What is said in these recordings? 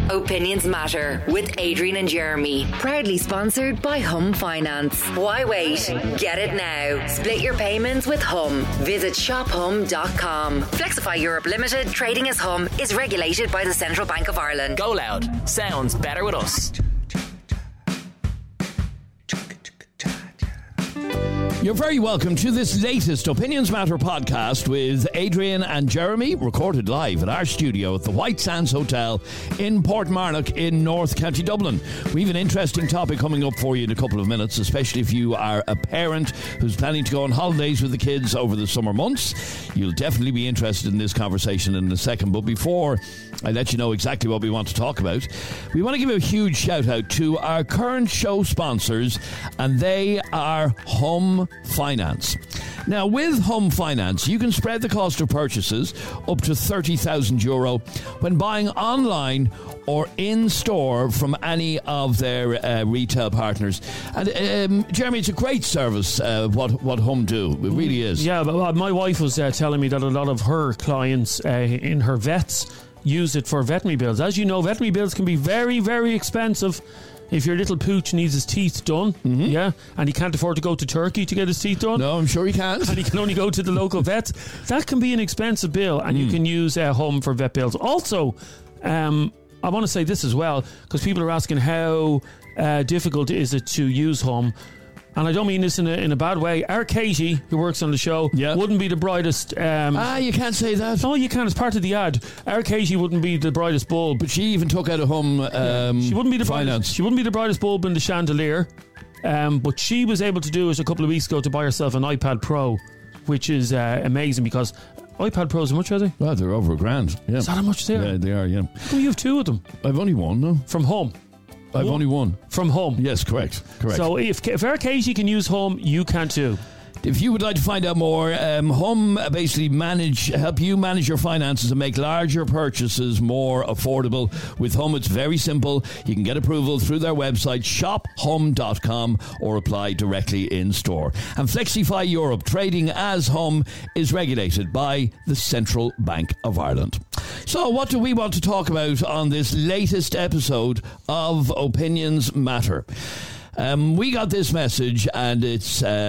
Opinions Matter with Adrian and Jeremy. Proudly sponsored by Hum Finance. Why wait? Get it now. Split your payments with Hum. Visit shophum.com. Flexify Europe Limited, trading as Hum, is regulated by the Central Bank of Ireland. Go loud. Sounds better with us. You're very welcome to this latest Opinions Matter podcast with Adrian and Jeremy, recorded live at our studio at the White Sands Hotel in Portmarnock in North County Dublin. We have an interesting topic coming up for you in a couple of minutes, especially if you are a parent who's planning to go on holidays with the kids over the summer months. You'll definitely be interested in this conversation in a second, but before I let you know exactly what we want to talk about, we want to give a huge shout out to our current show sponsors, and they are Hum Finance. Now, with Hum Finance, you can spread the cost of purchases up to €30,000 when buying online or in store from any of their retail partners. And Jeremy, it's a great service. What Hum do, it really is. Yeah, but my wife was telling me that a lot of her clients in her vets use it for veterinary bills. As you know, veterinary bills can be very, very expensive. If your little pooch needs his teeth done, yeah, and he can't afford to go to Turkey to get his teeth done. No, I'm sure he can't. And he can only go to the local vet. That can be an expensive bill, and you can use Hum for vet bills. Also, I want to say this as well, because people are asking how difficult is it to use Hum. And I don't mean this in a bad way. Our Katie, who works on the show, wouldn't be the brightest. You can't say that. No, you can't. It's part of the ad. Our Katie wouldn't be the brightest bulb, but she even took out a Hum. She wouldn't be the finance. She wouldn't be the brightest bulb in the chandelier. But she was able to do it a couple of weeks ago to buy herself an iPad Pro, which is amazing because iPad Pros, how much are they? Well, they're over $1,000. Yeah. Is that how much they are? Yeah, they are. Yeah. How come you have two of them? I've only one. No, from Hum. I've only one. From Hum? Yes, correct. So if our Katie can use Hum, you can too. If you would like to find out more, Hum basically help you manage your finances and make larger purchases more affordable. With Hum, it's very simple. You can get approval through their website, shophum.com, or apply directly in store. And Flexify Europe, trading as Hum, is regulated by the Central Bank of Ireland. So what do we want to talk about on this latest episode of Opinions Matter? We got this message, and it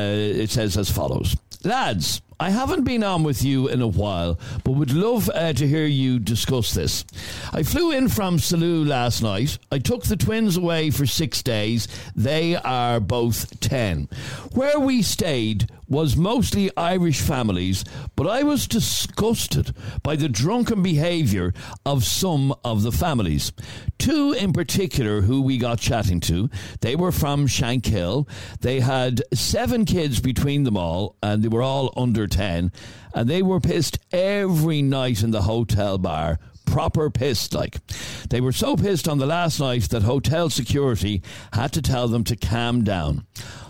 says as follows. Lads, I haven't been on with you in a while, but would love to hear you discuss this. I flew in from Salou last night. I took the twins away for 6 days. They are both 10. Where we stayed was mostly Irish families, but I was disgusted by the drunken behaviour of some of the families. Two in particular who we got chatting to, they were from Shankill. They had 7 kids between them all, and they were all under 10, and they were pissed every night in the hotel bar. Proper pissed, like. They were so pissed on the last night that hotel security had to tell them to calm down.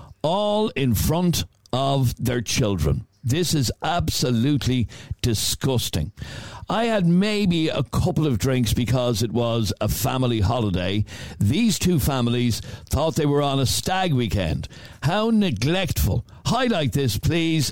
All in front of their children. This is absolutely disgusting. I had maybe a couple of drinks because it was a family holiday. These two families thought they were on a stag weekend. How neglectful. Highlight this, please.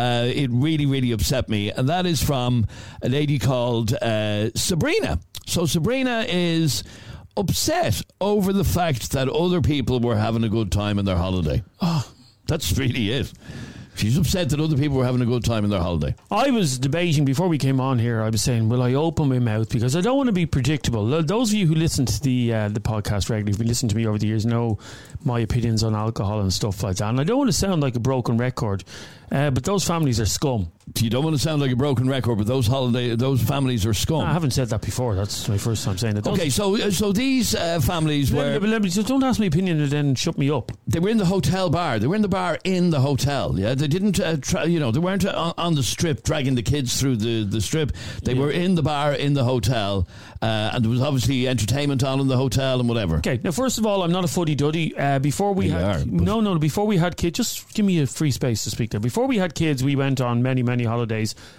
It really, really upset me. And that is from a lady called Sabrina. So Sabrina is upset over the fact that other people were having a good time in their holiday. Oh, that's really it. She's upset that other people were having a good time in their holiday. I was debating before we came on here. I was saying, will I open my mouth? Because I don't want to be predictable. Those of you who listen to the podcast regularly, who've been listening to me over the years, know my opinions on alcohol and stuff like that. And I don't want to sound like a broken record, but those families are scum. You don't want to sound like a broken record, but those families are scum. I haven't said that before. That's my first time saying it. Okay, so these families were... So don't ask my opinion and then shut me up. They were in the hotel bar. They were in the bar in the hotel. Yeah, they didn't. They weren't on the strip dragging the kids through the strip. They were in the bar in the hotel, and there was obviously entertainment on in the hotel and whatever. Okay, now first of all, I'm not a fuddy-duddy. Before we had kids, just give me a free space to speak there. Before we had kids, we went on many holidays,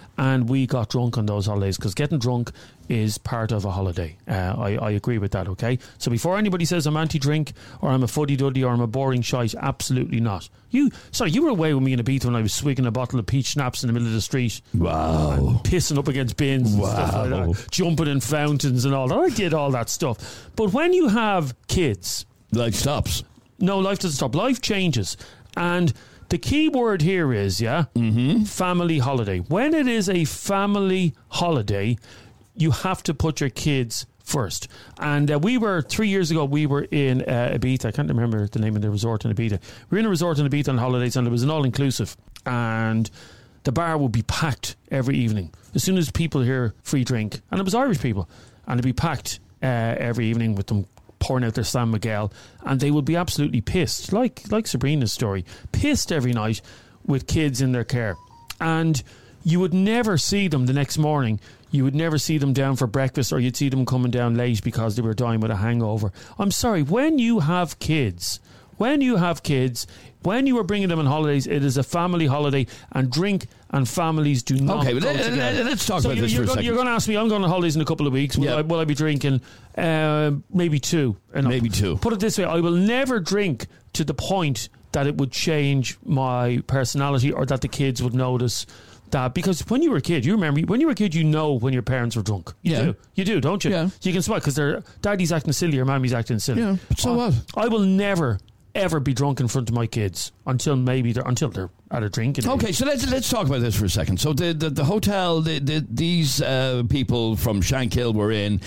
and we got drunk on those holidays, because getting drunk is part of a holiday. I agree with that, okay? So before anybody says I'm anti-drink or I'm a fuddy-duddy or I'm a boring shite, absolutely not. You were away with me in Ibiza when I was swigging a bottle of peach schnapps in the middle of the street. Wow. Pissing up against bins and stuff like that. Jumping in fountains and all that. I did all that stuff. But when you have kids... Life stops. No, life doesn't stop. Life changes. And the key word here is, family holiday. When it is a family holiday, you have to put your kids first. And we were 3 years ago, we were in Ibiza. I can't remember the name of the resort in Ibiza. We were in a resort in Ibiza on holidays, and it was an all-inclusive. And the bar would be packed every evening. As soon as people hear free drink, and it was Irish people, and it'd be packed every evening with them pouring out their San Miguel, and they would be absolutely pissed, like Sabrina's story, pissed every night with kids in their care. And you would never see them the next morning. You would never see them down for breakfast, or you'd see them coming down late because they were dying with a hangover. I'm sorry, when you have kids, when you are bringing them on holidays, it is a family holiday, and drink and families do not go together. Let's talk about this for a second. You're going to ask me, I'm going on holidays in a couple of weeks. Will I be drinking? Maybe two. Maybe two. Put it this way, I will never drink to the point that it would change my personality or that the kids would notice that. Because when you were a kid, you remember, when you were a kid, you know when your parents were drunk. You do, don't you? Yeah. You can spot because their daddy's acting silly or mommy's acting silly. Yeah, but so what? I will never ever be drunk in front of my kids until they're at a drink. Okay, so let's talk about this for a second. So the hotel these people from Shankill were in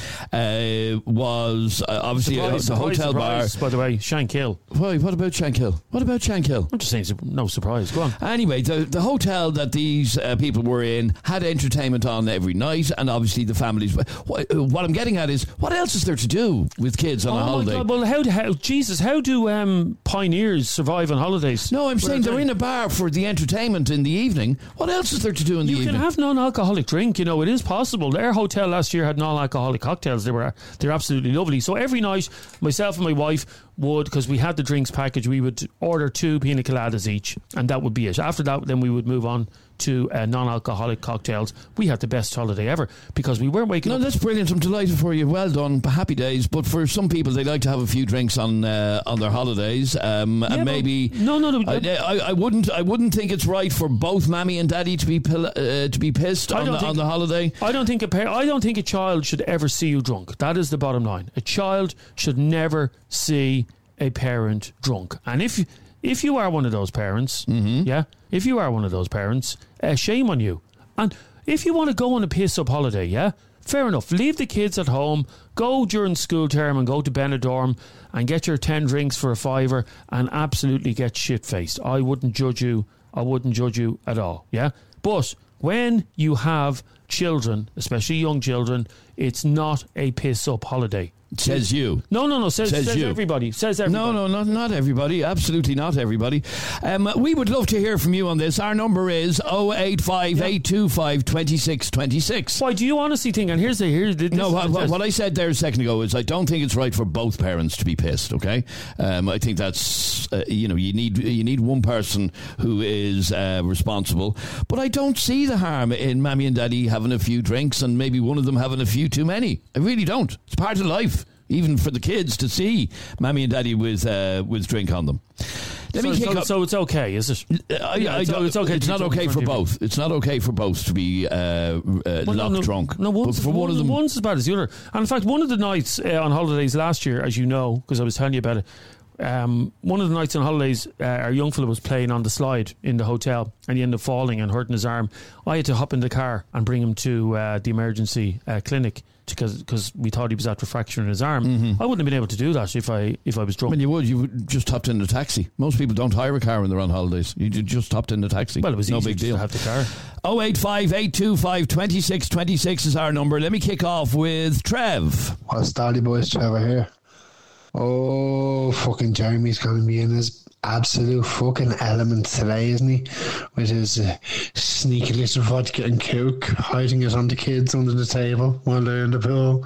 was obviously the hotel bar. By the way, Shankill. Why? What about Shankill? I'm just saying, no surprise. Go on. Anyway, the hotel that these people were in had entertainment on every night, and obviously the families. What I'm getting at is, what else is there to do with kids on a holiday? My God, well, how do pioneers survive on holidays? No, I'm saying they're in a bar for the entertainment in the evening. What else is there to do in the evening? You can have non-alcoholic drink. You know, it is possible. Their hotel last year had non-alcoholic cocktails. They're absolutely lovely. So every night, myself and my wife would, because we had the drinks package, we would order 2 pina coladas each, and that would be it. After that, then we would move on to non-alcoholic cocktails. We had the best holiday ever because we weren't waking up. No, that's brilliant. I'm delighted for you. Well done. Happy days. But for some people, they like to have a few drinks on their holidays. And maybe no. I wouldn't think it's right for both Mammy and Daddy to be pissed on the holiday. I don't think a child should ever see you drunk. That is the bottom line. A child should never see a parent drunk. And if you are one of those parents, if you are one of those parents, shame on you. And if you want to go on a piss-up holiday, fair enough. Leave the kids at home, go during school term and go to Benidorm and get your 10 drinks for a $5 and absolutely get shit-faced. I wouldn't judge you. I wouldn't judge you at all, But when you have children, especially young children, it's not a piss-up holiday. Says you. No. Says you. Everybody. Says everybody. No, not everybody. Absolutely not everybody. We would love to hear from you on this. Our number is 085 825 2626. Why do you honestly think? And here's what I said there a second ago is I don't think it's right for both parents to be pissed. Okay, I think that's you need one person who is responsible, but I don't see the harm in Mammy and Daddy having a few drinks and maybe one of them having a few too many. I really don't. It's part of life. Even for the kids to see Mammy and Daddy with drink on them. So it's okay, is it? It's okay. It's not okay for both. It's not okay for both to be drunk. No, one's as bad as the other. And in fact, one of the nights on holidays last year, as you know, because I was telling you about it, one of the nights on holidays, our young fella was playing on the slide in the hotel and he ended up falling and hurting his arm. I had to hop in the car and bring him to the emergency clinic because we thought he was after fracturing his arm. I wouldn't have been able to do that if I was drunk. When you would just hopped in the taxi. Most people don't hire a car when they're on holidays. You just hopped in the taxi. Well, it was no easy big deal to have the car. 085 825 2626 is our number. Let me kick off with Trev. What's Daddy boys? Trevor here. Oh, fucking Jeremy's going to be in his absolute fucking element today, isn't he? With his sneaky little vodka and coke, hiding it on the kids under the table while they're in the pool.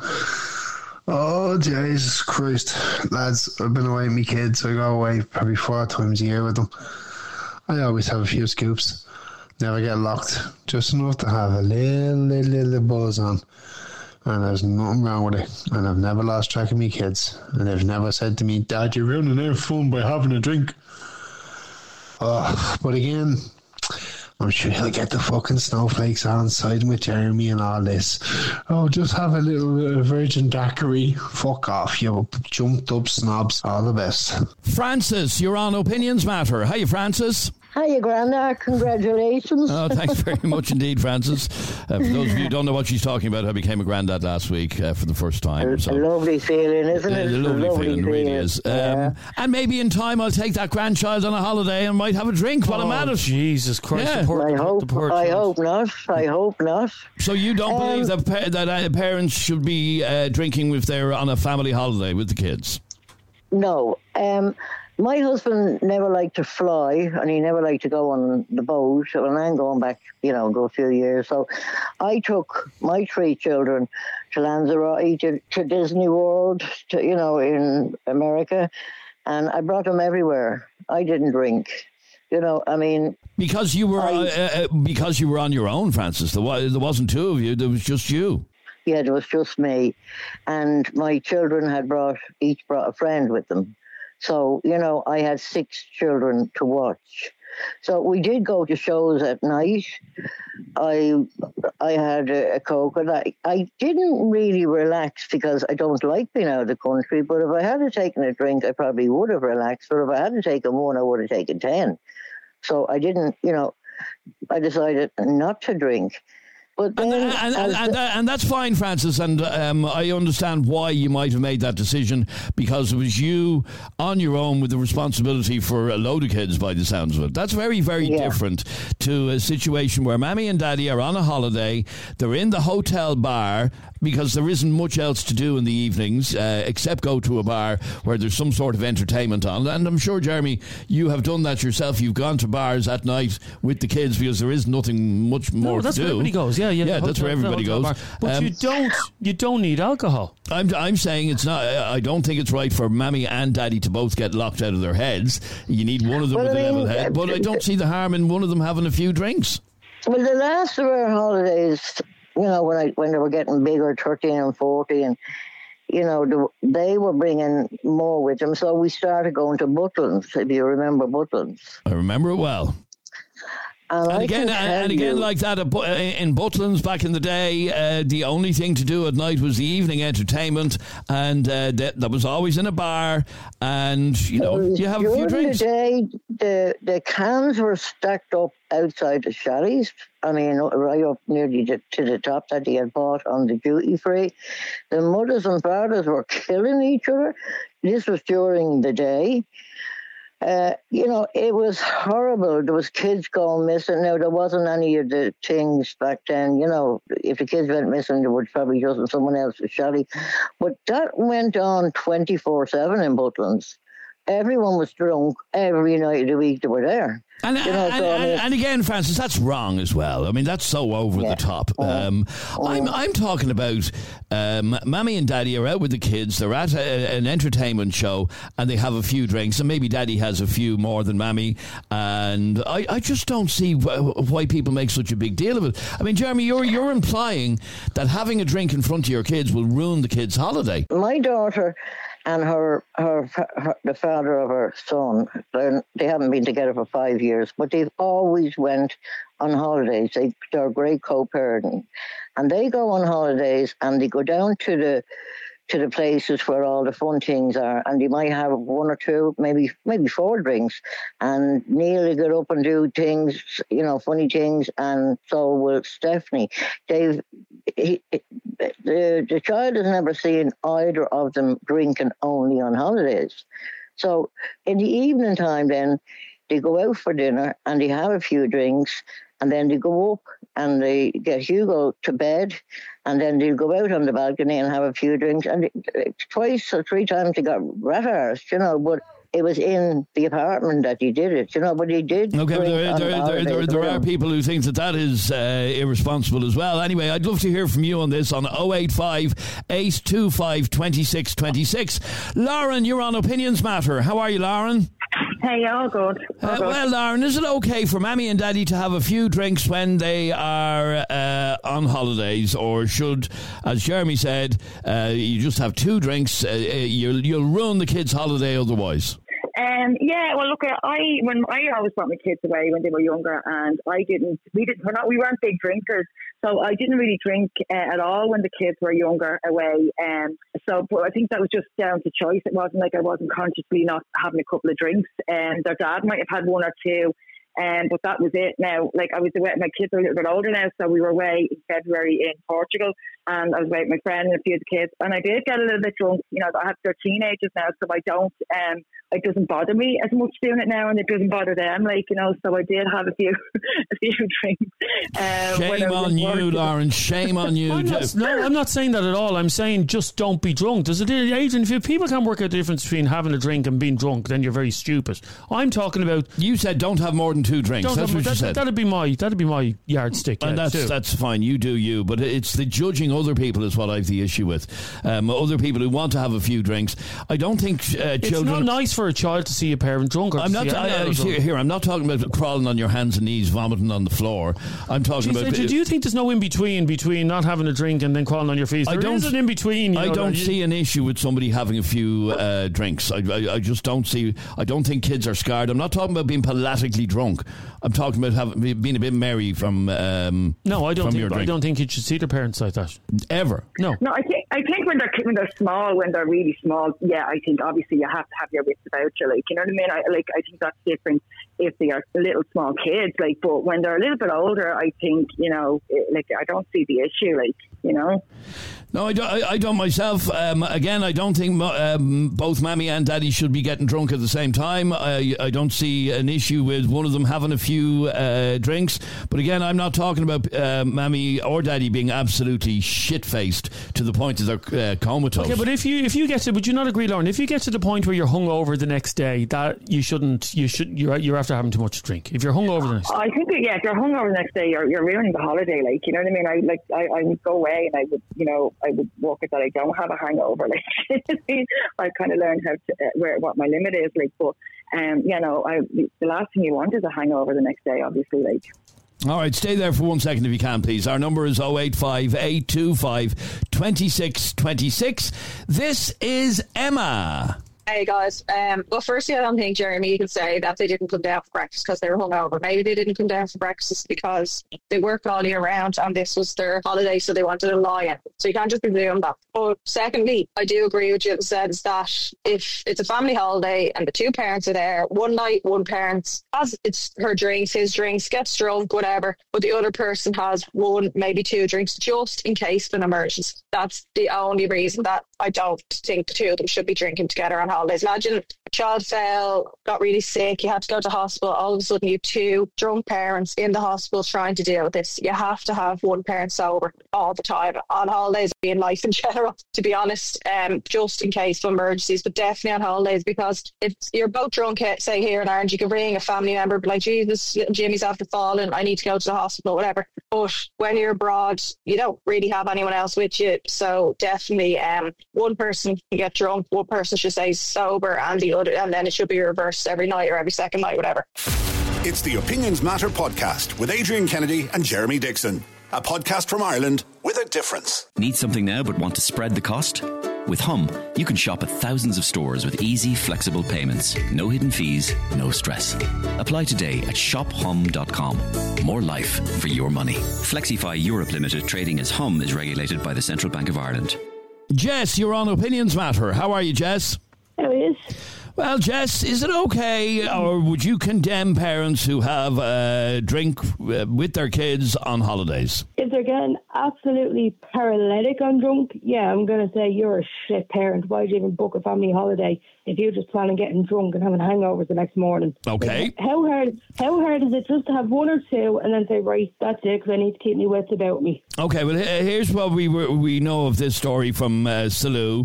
Oh, Jesus Christ. Lads, I've been away with my kids. I go away probably 4 times a year with them. I always have a few scoops. never get locked. Just enough to have a little buzz on. And there's nothing wrong with it. And I've never lost track of me kids. And they've never said to me, Dad, you're ruining their fun by having a drink. But again, I'm sure he'll get the fucking snowflakes on siding with Jeremy and all this. Oh, just have a little virgin daiquiri. Fuck off, you jumped up snobs. All the best. Francis, you're on Opinions Matter. Hiya, Francis. Hiya, Grandad. Congratulations. Oh, thanks very much indeed, Francis. For those of you who don't know what she's talking about, I became a granddad last week for the first time. So. A lovely feeling, isn't it? A lovely feeling, it really is. Yeah. And maybe in time I'll take that grandchild on a holiday and might have a drink while I'm at it. Jesus Christ. Yeah. I hope not. So you don't believe that parents should be drinking if they're on a family holiday with the kids? No. My husband never liked to fly, and he never liked to go on the boat. And I'm going back, go a few years. So I took my 3 children to Lanzarote, to Disney World, in America, and I brought them everywhere. I didn't drink. Because you were on your own, Francis. There wasn't 2 of you. There was just you. Yeah, there was just me, and my children had each brought a friend with them. So, I had 6 children to watch. So we did go to shows at night. I had a Coke, and I didn't really relax because I don't like being out of the country. But if I had taken a drink, I probably would have relaxed. Or if I hadn't taken 1, I would have taken 10. So I didn't, I decided not to drink. But then, and that's fine, Francis, and I understand why you might have made that decision, because it was you on your own with the responsibility for a load of kids by the sounds of it. That's very, very different to a situation where Mammy and Daddy are on a holiday, they're in the hotel bar, because there isn't much else to do in the evenings except go to a bar where there's some sort of entertainment on. And I'm sure, Jeremy, you have done that yourself. You've gone to bars at night with the kids because there is nothing much more to do. That's where everybody goes. Yeah, that's where everybody goes. Bar. But you don't need alcohol. I'm saying it's not. I don't think it's right for Mammy and Daddy to both get locked out of their heads. You need one of them with a level head. But I don't see the harm in one of them having a few drinks. Well, the last of our holidays, when they were getting bigger, 13 and 14, they were bringing more with them. So we started going to Butlins, if you remember Butlins. I remember it well. And again, like that in Butlins back in the day, the only thing to do at night was the evening entertainment, and that was always in a bar, and you have a few drinks. During the day, the cans were stacked up outside the Shallys. I mean, right up nearly to the top that they had bought on the duty free. The mothers and fathers were killing each other. This was during the day. It was horrible. There was kids going missing. Now, there wasn't any of the things back then. If the kids went missing, they would probably just in someone else's shelly. But that went on 24/7 in Butlins. Everyone was drunk every night of the week they were there. And again, Francis, that's wrong as well. I mean, that's so over the top. I'm talking about Mammy and Daddy are out with the kids. They're at an entertainment show and they have a few drinks, and maybe Daddy has a few more than Mammy. And I just don't see why people make such a big deal of it. I mean, Jeremy, you're implying that having a drink in front of your kids will ruin the kids' holiday. My daughter and the father of her son, they haven't been together for 5 years, but they've always went on holidays. They're great co-parenting. And they go on holidays and they go down to the places where all the fun things are, and they might have 1 or 2, maybe 4 drinks, and Neil will get up and do things, funny things, and so will Stephanie. The child has never seen either of them drinking only on holidays. So in the evening time then, they go out for dinner and they have a few drinks, and then they go up and they get Hugo to bed, and then they'll go out on the balcony and have a few drinks. And 2 or 3 times they got rat-arsed, but it was in the apartment that he did it, but he did. Okay, there are people who think that is irresponsible as well. Anyway, I'd love to hear from you on this on 085 825 2626. Lauren, you're on Opinions Matter. How are you, Lauren? Hey, all good. Well, Lauren, is it okay for Mammy and Daddy to have a few drinks when they are on holidays, or should, as Jeremy said, you just have 2 drinks? You'll ruin the kids' holiday otherwise. Yeah, well, look, I always brought my kids away when they were younger, and we weren't big drinkers, so I didn't really drink at all when the kids were younger away. But I think that was just down to choice. It wasn't like I wasn't consciously not having a couple of drinks. Their dad might have had 1 or 2. But that was it. Now, like, I was away, my kids are a little bit older now, so we were away in February in Portugal, and I was away with my friend and a few of the kids, and I did get a little bit drunk. You know, they're teenagers now, so I don't, it doesn't bother me as much doing it now, and it doesn't bother them, like, you know, so I did have a few drinks. Shame on you, Lauren, shame on you. I'm not saying that at all. I'm saying just don't be drunk. There's Adrian, if people can't work out the difference between having a drink and being drunk, then you're very stupid. I'm talking about... You said don't have more than 2 drinks. That's what you said. That'd be my yardstick. And that's fine. You do you. But it's the judging other people is what I have the issue with. Other people who want to have a few drinks. I don't think children... It's not nice for a child to see a parent drunk. I'm not talking about crawling on your hands and knees, vomiting on the floor. I'm talking about... Do you think there's no in-between not having a drink and then crawling on your face? There is an in-between. I don't see an issue with somebody having a few drinks. I just don't see... I don't think kids are scarred. I'm not talking about being politically drunk. I'm talking about being a bit merry from no, I don't think kids should see their parents like that ever. No, I think when they're small, when they're really small, yeah, I think obviously you have to have your wits about you, like, you know what I mean. I think that's different if they are little small kids, like, but when they're a little bit older, I think, you know, like, I don't see the issue, like, you know. No, I don't myself. Again, I don't think both Mammy and Daddy should be getting drunk at the same time. I don't see an issue with one of them having a few drinks. But again, I'm not talking about Mammy or Daddy being absolutely shit-faced to the point that they're comatose. Okay, but if you get to, would you not agree, Lauren? If you get to the point where you're hungover the next day, that you're after having too much to drink. If you're hungover the next day, I think if you're hungover the next day, you're ruining the holiday. Like, you know what I mean? I would go away and I would, you know, I would walk it that I don't have a hangover. Like, I kind of learned how to what my limit is. Like, but you know, the last thing you want is a hangover the next day. Obviously, like. All right, stay there for 1 second if you can, please. Our number is 085 825 2626. This is Emma. Hey guys, well, firstly, I don't think, Jeremy, you can say that they didn't come down for breakfast because they were hungover. Maybe they didn't come down for breakfast because they work all year round and this was their holiday, so they wanted a lie-in. So you can't just be doing that. But secondly, I do agree with you in the sense that if it's a family holiday and the 2 parents are there, one night, one parent has it's her drinks, his drinks, gets drunk, whatever, but the other person has 1, maybe 2 drinks just in case of an emergency. That's the only reason that I don't think the 2 of them should be drinking together on holidays. Imagine a child fell, got really sick, you had to go to hospital, all of a sudden you have 2 drunk parents in the hospital trying to deal with this. You have to have one parent sober all the time on holidays, in life in general, to be honest, just in case of emergencies, but definitely on holidays, because if you're both drunk, say here in Ireland, you can ring a family member, be like, Jesus, little Jimmy's after falling, I need to go to the hospital, whatever. But when you're abroad, you don't really have anyone else with you, so definitely one person can get drunk, one person should stay sober, and the other, and then it should be reversed every night or every second night, whatever. It's the Opinions Matter podcast with Adrian Kennedy and Jeremy Dixon. A podcast from Ireland with a difference. Need something now but want to spread the cost? With Hum, you can shop at thousands of stores with easy, flexible payments. No hidden fees, no stress. Apply today at shophum.com. More life for your money. Flexify Europe Limited, trading as Hum, is regulated by the Central Bank of Ireland. Jess, you're on Opinions Matter. How are you, Jess? How is? Well, Jess, is it okay, or would you condemn parents who have a drink with their kids on holidays? If they're getting absolutely paralytic on drunk, yeah, I'm going to say you're a shit parent. Why'd you even book a family holiday if you just plan on getting drunk and having hangovers the next morning? Okay. Like, how hard is it just to have 1 or 2 and then say, right, that's it, because I need to keep my wits about me? Okay, well, here's what we know of this story from Salou.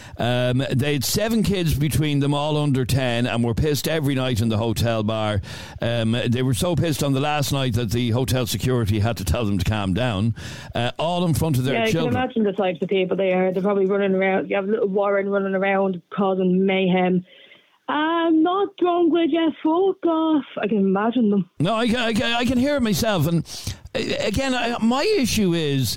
They had 7 kids between them, all under 10, and were pissed every night in the hotel bar. They were so pissed on the last night that the hotel security had to tell them to calm down, all in front of their children. Yeah, you can imagine the types of people they are. They're probably running around. You have little Warren running around causing mayhem. I'm not drunk with you, fuck off. I can imagine them. No, I can hear it myself. And again, my issue is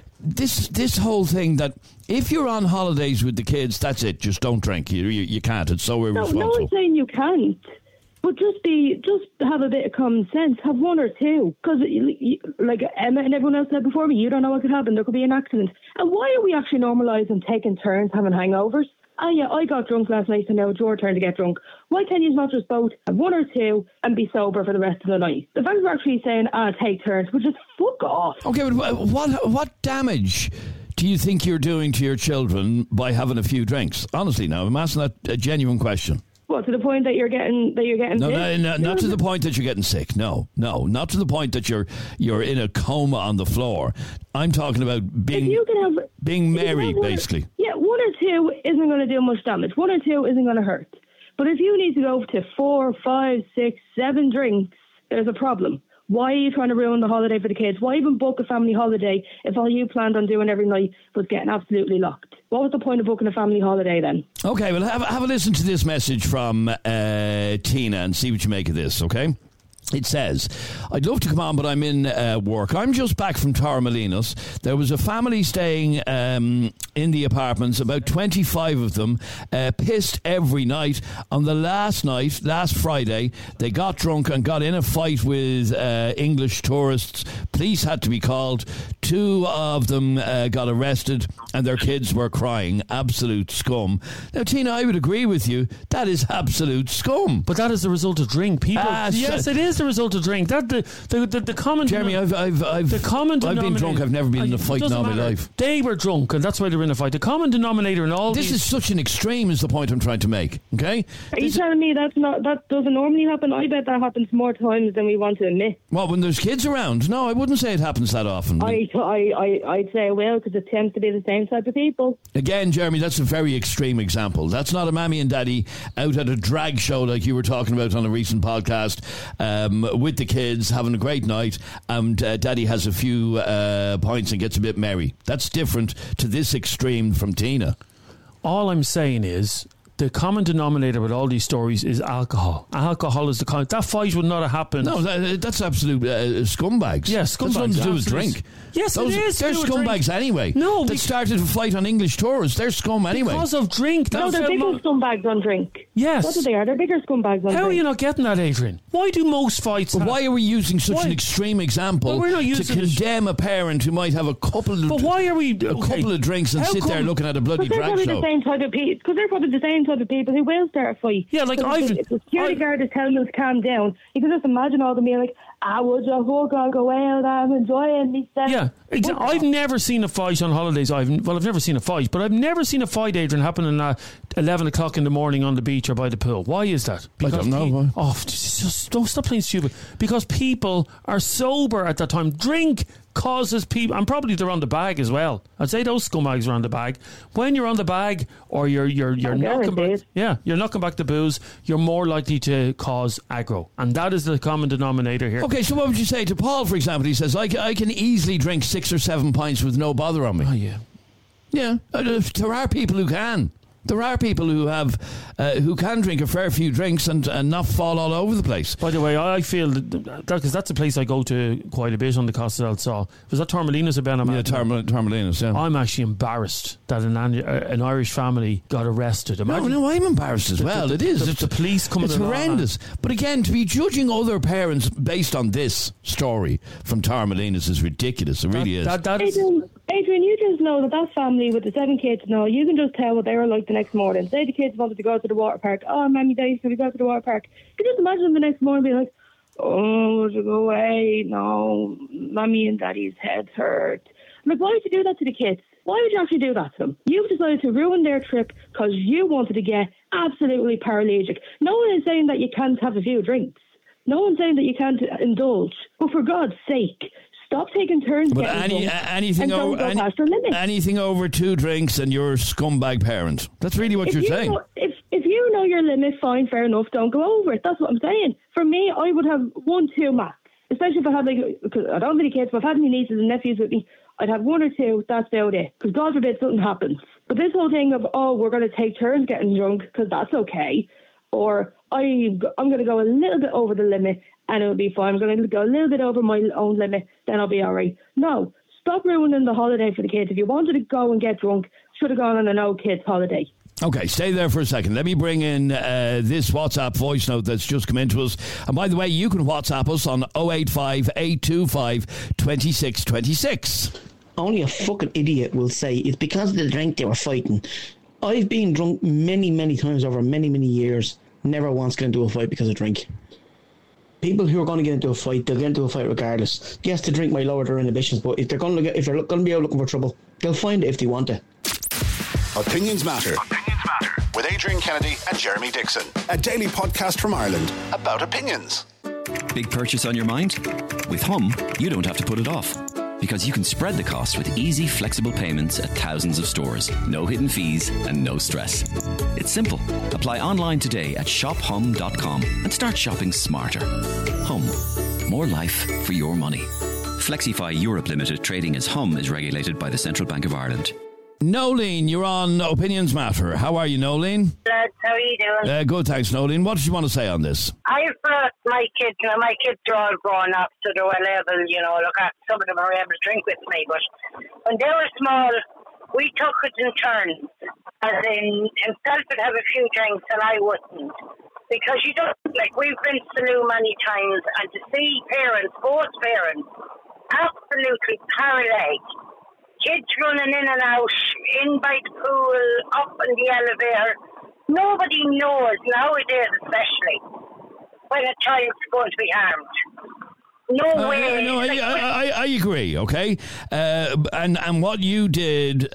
this whole thing that if you're on holidays with the kids, that's it. Just don't drink. You can't. It's so irresponsible. No one's saying you can't. But just have a bit of common sense. Have one or two. Because, like Emma and everyone else said before me, you don't know what could happen. There could be an accident. And why are we actually normalising taking turns having hangovers? Oh, yeah, I got drunk last night, so now it's your turn to get drunk. Why can't you not just both have one or two and be sober for the rest of the night? The fact we're actually saying, take turns, would just fuck off. Okay, but what damage do you think you're doing to your children by having a few drinks? Honestly, now, I'm asking that a genuine question. What, to the point that you're getting sick? No, not to the point that you're getting sick. No, not to the point that you're in a coma on the floor. I'm talking about being merry, basically. Yeah, one or two isn't going to do much damage. One or two isn't going to hurt. But if you need to go to 4, 5, 6, 7 drinks, there's a problem. Why are you trying to ruin the holiday for the kids? Why even book a family holiday if all you planned on doing every night was getting absolutely locked? What was the point of booking a family holiday then? Okay, well, have a listen to this message from Tina and see what you make of this, okay? It says, I'd love to come on, but I'm in work. I'm just back from Torremolinos. There was a family staying in the apartments, about 25 of them, pissed every night. On the last Friday, they got drunk and got in a fight with English tourists. Police had to be called. 2 of them got arrested and their kids were crying. Absolute scum. Now, Tina, I would agree with you. That is absolute scum. But that is the result of drink. People. Yes, it is the result of drink. That the common. Jeremy, I've been drunk. I've never been in a fight in all my life. They were drunk, and that's why they were in a fight. The common denominator in all this is such an extreme. Is the point I'm trying to make? Okay. Are you telling me that doesn't normally happen? I bet that happens more times than we want to admit. Well, when there's kids around, no, I wouldn't say it happens that often. I'd say well, because it tends to be the same type of people. Again, Jeremy, that's a very extreme example. That's not a mammy and daddy out at a drag show like you were talking about on a recent podcast. With the kids, having a great night, and daddy has a few points and gets a bit merry. That's different to this extreme from Tina. All I'm saying is the common denominator with all these stories is alcohol. Alcohol is the common. That fight would not have happened. No, that's absolute scumbags. Yeah, scumbags. That's nothing to do with drink. Yes, it is. They're scumbags anyway. No, they started a fight on English tourists. They're scum anyway. Because of drink. No, they're bigger scumbags on drink. Yes. That's what they are. They're bigger scumbags on drink. How are you not getting that, Adrian? Why do most fights... Why are we using such an extreme example to condemn a parent who might have a couple of drinks and sit there looking at a bloody drag show? Because they're probably the same type of people who will start a fight. Yeah, like if the security guard is telling you to calm down, you can just imagine all them being like, would you fuck, I'll go out, I'm enjoying myself. Yeah, I've never seen a fight on holidays. I've never seen a fight, but I've never seen a fight, Adrian, happening at 11 o'clock in the morning on the beach or by the pool. Why is that? Because I don't know. Just don't stop playing stupid. Because people are sober at that time. Drink causes people, and probably they're on the bag as well. I'd say those scumbags are on the bag. When you're on the bag, or you're knocking back, you're knocking back the booze, you're more likely to cause aggro, and that is the common denominator here. Okay, so what would you say to Paul, for example? He says, I can easily drink 6 or 7 pints with no bother on me. Oh yeah, yeah. There are people who can. There are people who have who can drink a fair few drinks and not fall all over the place. By the way, I feel that because that's a place I go to quite a bit on the Costa del Sol. Was that Torremolinos about? Yeah, Torremolinos, yeah. I'm actually embarrassed that an Irish family got arrested. No, I'm embarrassed as well. It is. The police coming along. It's horrendous. But again, to be judging other parents based on this story from Torremolinos is ridiculous. It really is. Adrian, you just know that family with the 7 kids, you can just tell what they were like the next morning. Say the kids wanted to go to the water park. Oh, Mammy, Daddy, should we go to the water park? You can just imagine them the next morning being like, oh, would you go away? No, Mammy and Daddy's heads hurt. I'm like, why would you do that to the kids? Why would you actually do that to them? You've decided to ruin their trip because you wanted to get absolutely paraplegic. No one is saying that you can't have a few drinks. No one's saying that you can't indulge. But for God's sake, stop taking turns. But anything over 2 drinks and you're a scumbag parent. That's really what you're saying. If you know your limit, fine, fair enough, don't go over it. That's what I'm saying. For me, I would have 1, 2 max. Especially if I had, because I don't have any kids, but if I had any nieces and nephews with me, I'd have 1 or 2, that's about it. Because God forbid something happens. But this whole thing of, we're going to take turns getting drunk, because that's okay. or I'm going to go a little bit over the limit and it'll be fine. I'm going to go a little bit over my own limit, then I'll be all right. No, stop ruining the holiday for the kids. If you wanted to go and get drunk, should have gone on a no kids holiday. Okay, stay there for a second. Let me bring in this WhatsApp voice note that's just come into us. And by the way, you can WhatsApp us on 085 825 2626. Only a fucking idiot will say it's because of the drink they were fighting. I've been drunk many, many times over many, many years. Never once got into a fight because of drink. People who are going to get into a fight, they'll get into a fight regardless. Yes, the drink might lower their inhibitions, but if they're going to be out looking for trouble, they'll find it if they want it. Opinions Matter. With Adrian Kennedy and Jeremy Dixon. A daily podcast from Ireland about opinions. Big purchase on your mind? With Hum, you don't have to put it off. Because you can spread the cost with easy, flexible payments at thousands of stores. No hidden fees and no stress. It's simple. Apply online today at shophum.com and start shopping smarter. Hum. More life for your money. Flexify Europe Limited, trading as Hum, is regulated by the Central Bank of Ireland. Nolene, you're on Opinions Matter. How are you, Nolene? Lads, how are you doing? Good, thanks, Nolene. What did you want to say on this? I've brought my kids, my kids are all grown up, so they're well able, look at some of them are able to drink with me, but when they were small, we took it in turns, as in himself would have a few drinks and I wouldn't. Because you don't, we've been to the loo many times, and to see both parents, absolutely parallel. Kids running in and out, in by the pool, up in the elevator. Nobody knows, nowadays especially, when a child's going to be harmed. No way. No, I agree, okay? And what you did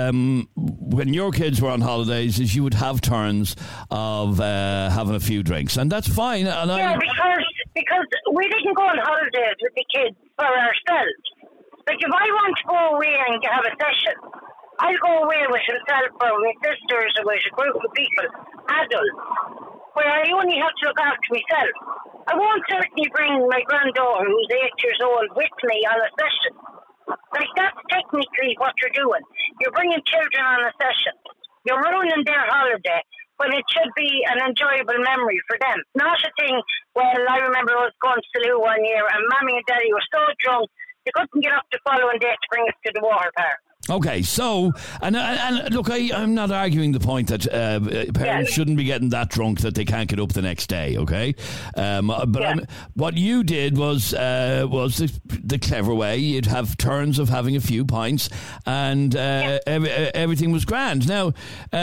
when your kids were on holidays is you would have turns of having a few drinks, and that's fine. And because we didn't go on holidays with the kids for ourselves. Like, if I want to go away and have a session, I'll go away with himself or with sisters or with a group of people, adults, where I only have to look after myself. I won't certainly bring my granddaughter, who's 8 years old, with me on a session. Like, that's technically what you're doing. You're bringing children on a session. You're ruining their holiday, but it should be an enjoyable memory for them. Not a thing, well, I remember I was going to the loo one year and Mommy and Daddy were so drunk, they couldn't get up the following day to bring us to the water park. Okay, so, and look, I'm not arguing the point that parents shouldn't be getting that drunk that they can't get up the next day, okay? But what you did was the clever way. You'd have turns of having a few pints, and everything was grand. Now,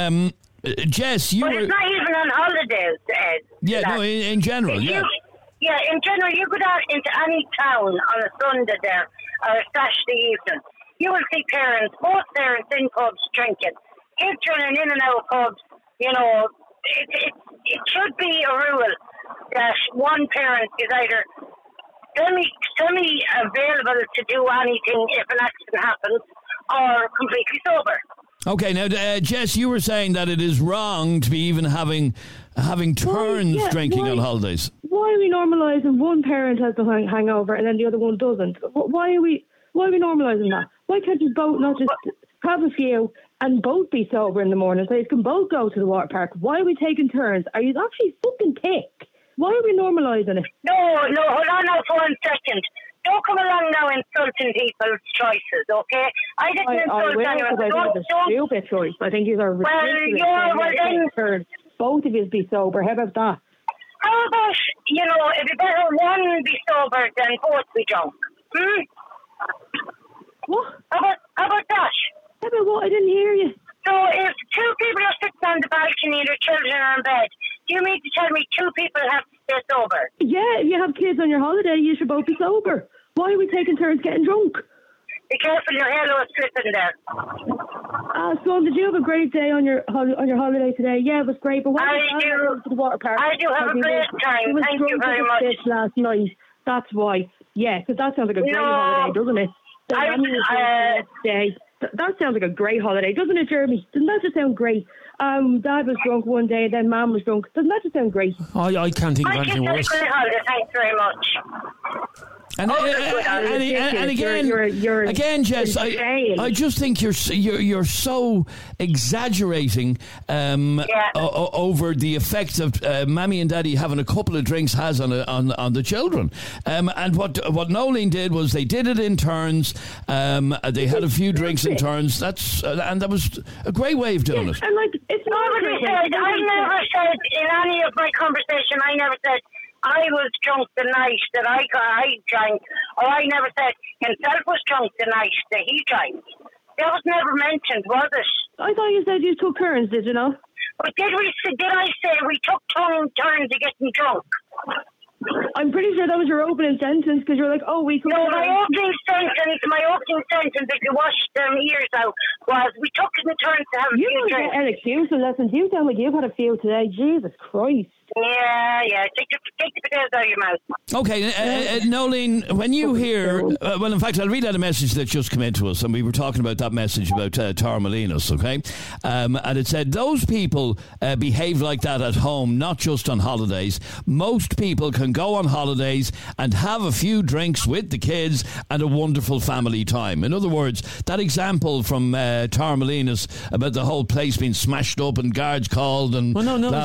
Jess, you were... it's not even on holidays, Ed. Yeah, no, in general, Yeah, in general, you go out into any town on a Sunday there, or a Saturday evening. You will see both parents in pubs drinking. Kids running in and out of pubs. It should be a rule that one parent is either semi-available to do anything if an accident happens, or completely sober. Okay, now, Jess, you were saying that it is wrong to be even having turns drinking on holidays. Why are we normalising one parent has the hangover and then the other one doesn't? Why are we normalising that? Why can't you both not just have a few and both be sober in the morning so you can both go to the water park? Why are we taking turns? Are you actually fucking thick? Why are we normalising it? No, hold on now for 1 second. Don't come along now insulting people's choices, okay? I didn't insult anyone. I think it's a stupid choice. I think these are ridiculous. Both of you be sober. How about that? How about, it'd be better one be sober than both be drunk. What? How about that? How about what? I didn't hear you. So if two people are sitting on the balcony and their children are in bed, do you mean to tell me two people have to stay sober? Yeah, if you have kids on your holiday, you should both be sober. Why are we taking turns getting drunk? Be careful, your halo is slipping there. Son, did you have a great day on your holiday today? Yeah, it was great. But I do. To the water park. I do have a great time. Thank you very much. Last night. That's why. Yeah, because that sounds like a great holiday, doesn't it? That sounds like a great holiday, doesn't it, Jeremy? Doesn't that just sound great? Dad was drunk one day, then Mum was drunk. Doesn't that just sound great? I can't think of anything worse. Thanks very much. And again, Jess, I just think you're so exaggerating over the effect of Mammy and Daddy having a couple of drinks has on the children. And what Nolene did was they did it in turns. They had a few drinks in turns. And that was a great way of doing it. And like, it's not. I never said in any of my conversation. I never said I was drunk the night that I drank, or I never said himself was drunk the night that he drank. That was never mentioned, was it? I thought you said you took turns, did you know? But did I say we took turns to getting drunk? I'm pretty sure that was your opening sentence, because you're like, oh, we could... No, my opening sentence, if you wash them ears out, was we took it in turns to have a few drinks. You don't get an excuse for lessons. You sound like you've had a few today. Jesus Christ. Yeah. Take the potatoes out of your mouth. Okay, Nolene, when you hear... well, in fact, I'll read out a message that just came in to us, and we were talking about that message about Torremolinos, okay? And it said, those people behave like that at home, not just on holidays. Most people can go on holidays and have a few drinks with the kids and a wonderful family time. In other words, that example from Torremolinos about the whole place being smashed up and guards called and blah, blah,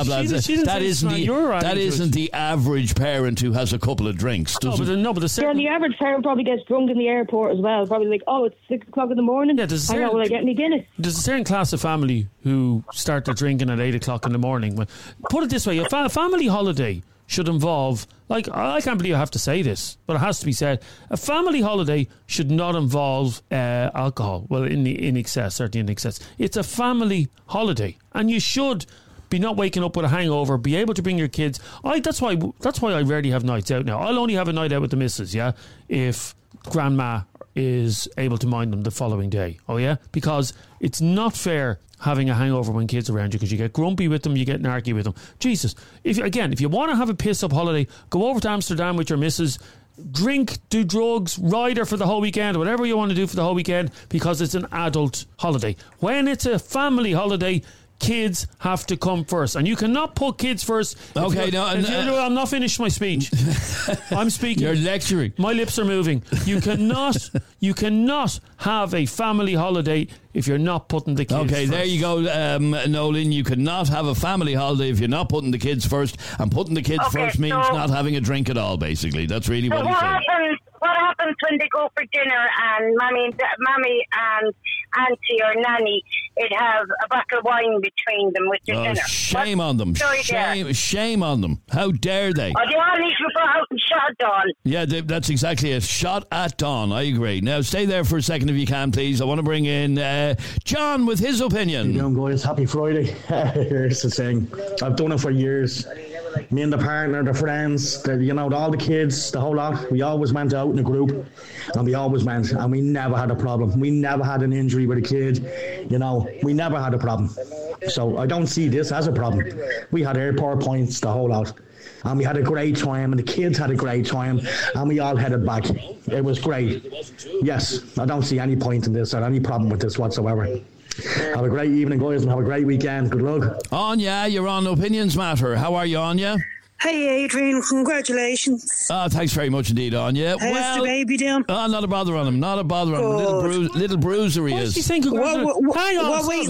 that isn't the average parent who has a couple of drinks. The average parent probably gets drunk in the airport as well. Probably like, oh, it's 6 o'clock in the morning. Yeah, I know, will I get any Guinness? There's a certain class of family who start their drinking at 8 o'clock in the morning. Put it this way, a family holiday should involve, like, I can't believe I have to say this, but it has to be said, a family holiday should not involve alcohol. Well, in excess, certainly in excess. It's a family holiday, and you should be not waking up with a hangover, be able to bring your kids. That's why I rarely have nights out now. I'll only have a night out with the missus, if grandma is able to mind them the following day. Oh yeah? Because it's not fair having a hangover when kids are around you, because you get grumpy with them, you get narky with them. Jesus, if you want to have a piss up holiday, go over to Amsterdam with your missus, drink, do drugs, ride her for the whole weekend, whatever you want to do for the whole weekend, because it's an adult holiday. When it's a family holiday, kids have to come first, and you cannot put kids first. Okay, I'm not finished my speech. I'm speaking. You're lecturing. My lips are moving. You cannot have a family holiday if you're not putting the kids first. There you go, Nolan. You cannot have a family holiday if you're not putting the kids first, and putting the kids first means not having a drink at all, basically. That's really what he's saying. What happens when they go for dinner and Mammy and Auntie or Nanny, it'd have a bottle of wine between them with their dinner? Shame on them. Shame on them. How dare they? They all need to be brought out and shot at dawn. Yeah, that's exactly it. Shot at dawn. I agree. Now, stay there for a second if you can, please. I want to bring in John with his opinion. How you doing, guys? Happy Friday. Here's the thing. I've done it for years. Me and the partner, the friends, all the kids, the whole lot. We always went out in a group, and we always went, and we never had a problem. We never had an injury with a kid. We never had a problem. So I don't see this as a problem. We had airport points, the whole lot. And we had a great time, and the kids had a great time, and we all headed back. It was great. Yes, I don't see any point in this or any problem with this whatsoever. Have a great evening, guys, and have a great weekend. Good luck. Anya, you're on Opinions Matter. How are you, Anya? Hey, Adrian. Congratulations. Thanks very much indeed, Anya. How's the baby doing? Not a bother on him. Not a bother on him. Little bruiser he is. What's he saying? Hang on.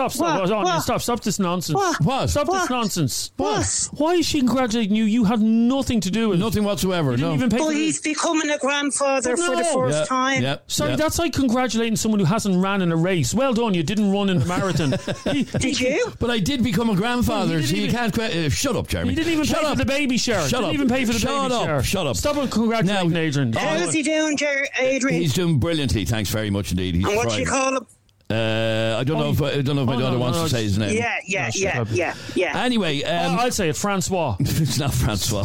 Stop this nonsense. What? Stop this nonsense. What? Why is she congratulating you? You had nothing to do with it. Nothing whatsoever. No. Even pay he's becoming a grandfather for the first time. Sorry, that's like congratulating someone who hasn't ran in a race. Well done, you didn't run in the marathon. Did you? But I did become a grandfather, so you can't... shut up, Jeremy. You didn't even pay for the baby shower. Didn't even pay for the baby shower. Shut up. Stop congratulating Adrian. How's he doing, Adrian? He's doing brilliantly. Thanks very much indeed. He's and what do you call him? I don't know if my daughter wants to say his name. Yeah. Anyway, I'd say it, Francois. It's not Francois.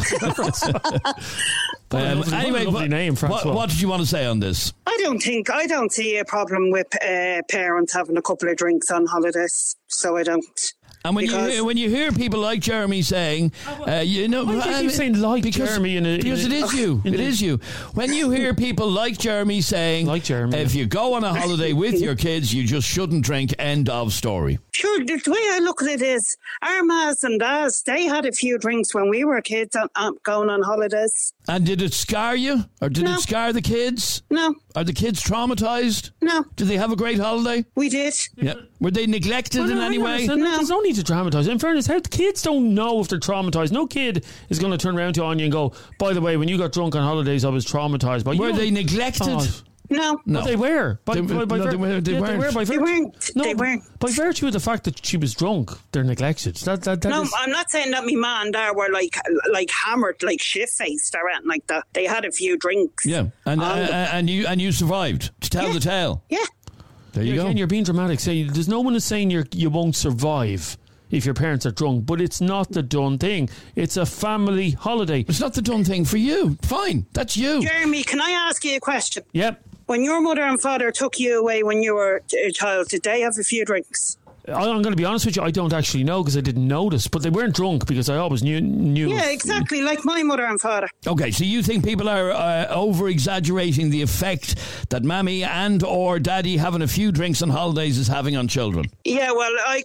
Anyway, lovely name, Francois. What did you want to say on this? I don't see a problem with parents having a couple of drinks on holidays. So I don't. And when you hear people like Jeremy saying, why do you keep saying like Jeremy? Because it is you. It is you. When you hear people like Jeremy saying, if you go on a holiday with your kids, you just shouldn't drink. End of story. Sure, the way I look at it is, our mas and dads, they had a few drinks when we were kids going on holidays. And did it scar you? Or did it scar the kids? No. Are the kids traumatised? No. Did they have a great holiday? We did. Yeah. Were they neglected in any way? There's no need to traumatise. In fairness, kids don't know if they're traumatised. No kid is going to turn around to Anya and go, by the way, when you got drunk on holidays, I was traumatised. Were they neglected? No. No. But they were. They weren't. They weren't. By virtue of the fact that she was drunk, they're neglected. I'm not saying that me ma and dad were like hammered, like shit-faced or anything like that. They had a few drinks. Yeah. And you survived to tell the tale. Yeah. There you go. Again, you're being dramatic. There's no one is saying you won't survive if your parents are drunk, but it's not the done thing. It's a family holiday. It's not the done thing for you. Fine. That's you. Jeremy, can I ask you a question? Yep. When your mother and father took you away when you were a child, did they have a few drinks? I'm going to be honest with you, I don't actually know because I didn't notice, but they weren't drunk because I always knew. Yeah, exactly, like my mother and father. Okay, so you think people are over-exaggerating the effect that mammy and or daddy having a few drinks on holidays is having on children? Yeah, well, I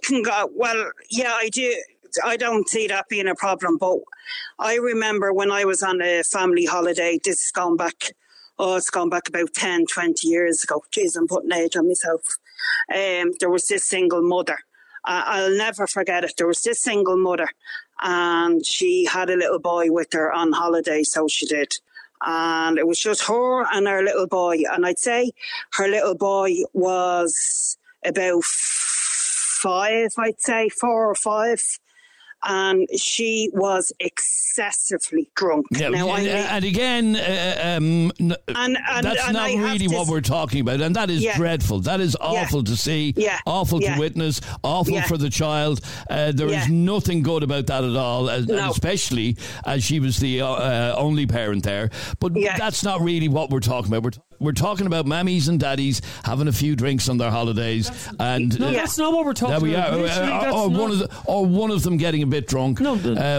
do. I don't see that being a problem, but I remember when I was on a family holiday, this is going back, it's gone back about 10, 20 years ago. Jeez, I'm putting age on myself. There was this single mother. I'll never forget it. There was this single mother and she had a little boy with her on holiday, so she did. And it was just her and her little boy. And I'd say her little boy was about 4 or 5. And she was excessively drunk. Yeah, now, and again, that's not really what we're talking about, and that is dreadful. That is awful to see, awful to witness, awful for the child. There is nothing good about that at all, and especially as she was the only parent there. But that's not really what we're talking about. We're talking about mammies and daddies having a few drinks on their holidays, that's not what we're talking about. Or one of them getting a bit drunk. No,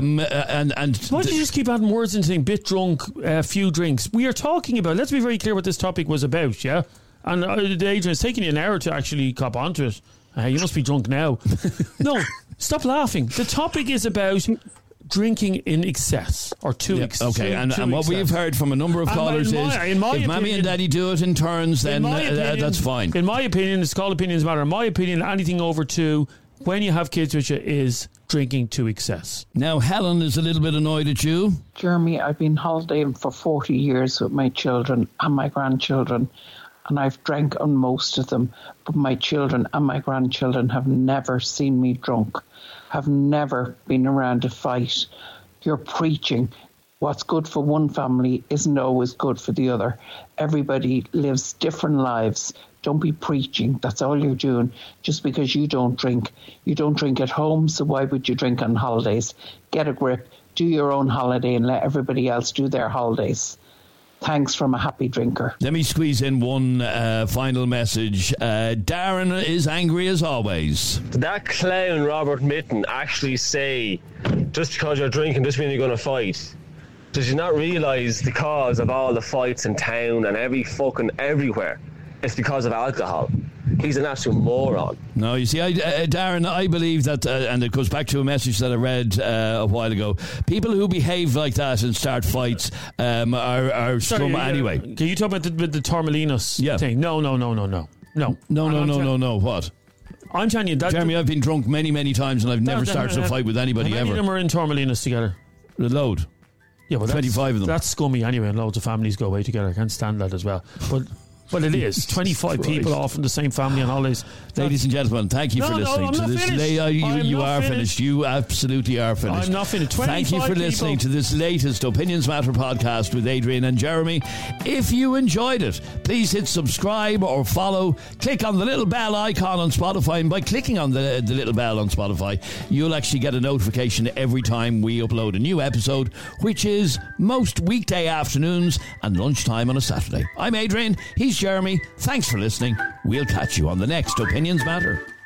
and why do you just keep adding words and saying bit drunk, few drinks? We are talking about. Let's be very clear what this topic was about. Yeah, and Adrian, it's taken you an hour to actually cop onto it. You must be drunk now. No, stop laughing. The topic is about drinking in excess or too excess. Okay, and what we've heard from a number of callers is if mammy and daddy do it in turns, then that's fine. In my opinion, it's called opinions matter. In my opinion, anything over 2, when you have kids with you, is drinking to excess. Now, Helen is a little bit annoyed at you. Jeremy, I've been holidaying for 40 years with my children and my grandchildren, and I've drank on most of them, but my children and my grandchildren have never seen me drunk, have never been around a fight. You're preaching. What's good for one family isn't always good for the other. Everybody lives different lives. Don't be preaching. That's all you're doing. Just because you don't drink. You don't drink at home, so why would you drink on holidays? Get a grip. Do your own holiday and let everybody else do their holidays. Thanks from a happy drinker. Let me squeeze in one final message. Darren is angry as always. Did that clown Robert Mitten actually say, just because you're drinking doesn't mean you're going to fight? Does he not realise the cause of all the fights in town and everywhere? It's because of alcohol. He's an absolute moron. No, you see, Darren, I believe that, and it goes back to a message that I read a while ago. People who behave like that and start fights are scum anyway. Can you talk about the Tormelinos thing? No. No. What? I'm telling you, Jeremy, I've been drunk many, many times, and I've never started a fight with anybody ever. How many of them are in Tormelinos together? A load. Yeah, well, 25 of them. That's scummy anyway, and loads of families go away together. I can't stand that as well. But well, it is 25 people off in the same family on holidays. Ladies and gentlemen, thank you for listening to this. You are finished. You absolutely are finished. I'm not finished. Thank you for listening to this latest Opinions Matter podcast with Adrian and Jeremy. If you enjoyed it, please hit subscribe or follow. Click on the little bell icon on Spotify, and by clicking on the little bell on Spotify, you'll actually get a notification every time we upload a new episode, which is most weekday afternoons and lunchtime on a Saturday. I'm Adrian. He's Jeremy. Thanks for listening. We'll catch you on the next Opinions Matter.